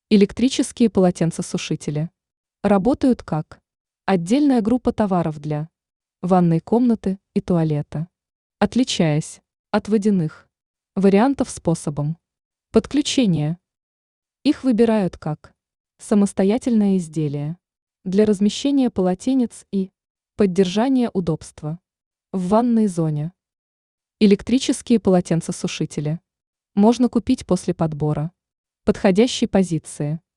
Электрические полотенцесушители работают как отдельная группа товаров для ванной комнаты и туалета, отличаясь от водяных вариантов способом подключения. Их выбирают как самостоятельное изделие для размещения полотенец и поддержания удобства в ванной зоне. Электрические полотенцесушители можно купить после подбора подходящей позиции.